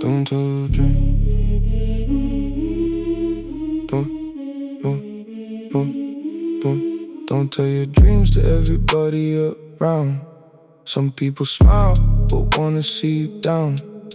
Don't tell your dreams. Don't tell your dreams to everybody around. Some people smile but wanna see you down.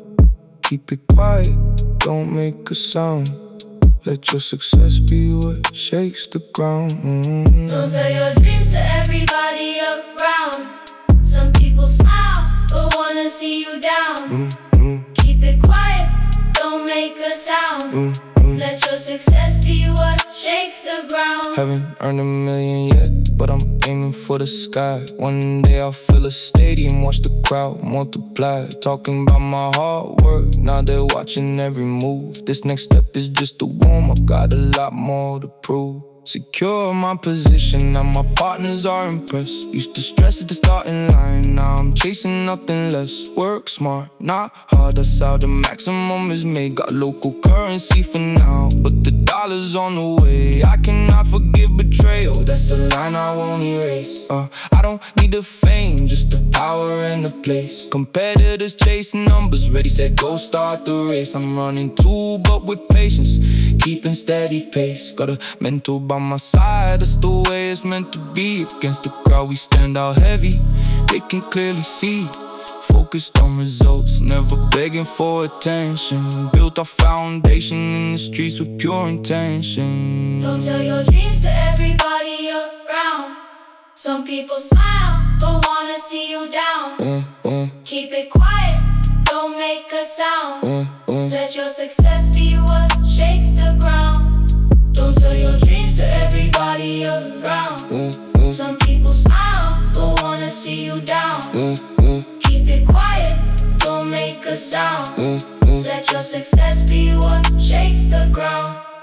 Keep it quiet, don't make a sound. Let your success be what shakes the ground. Don't tell your dreams to everybody around. Some people smile but wanna see you down. Keep it quiet, don't make a sound. Let your success be what shakes the ground. Haven't earned 1,000,000 yet, but I'm aiming for the sky. One day I'll fill a stadium, watch the crowd multiply. Talking about my hard work, now they're watching every move. This next step is just a warm-up, got a lot more to prove. Secure my position, now my partners are impressed. Used to stress at the starting line, now I'm chasing nothing less. Work smart, not hard, that's how the maximum is made. Got local currency for now, but the dollar's on the way. I cannot forgive betrayal, that's a line I won't erase. I don't need the fame, just the power and the place. Competitors chase numbers, ready, set, go, start the race. I'm running too, but with patience, keeping steady pace. Got a mentor by my side, that's the way it's meant to be. Against the crowd we stand out heavy, they can clearly see. Focused on results, never begging for attention. Built our foundation in the streets with pure intention. Don't tell your dreams to everybody around. Some people smile but wanna see you down. Keep it quiet, don't make a sound. Let your success be what shakes the ground. Don't tell your dreams to everybody around. Some people smile but wanna see you down. Keep it quiet, don't make a sound. Let your success be what shakes the ground.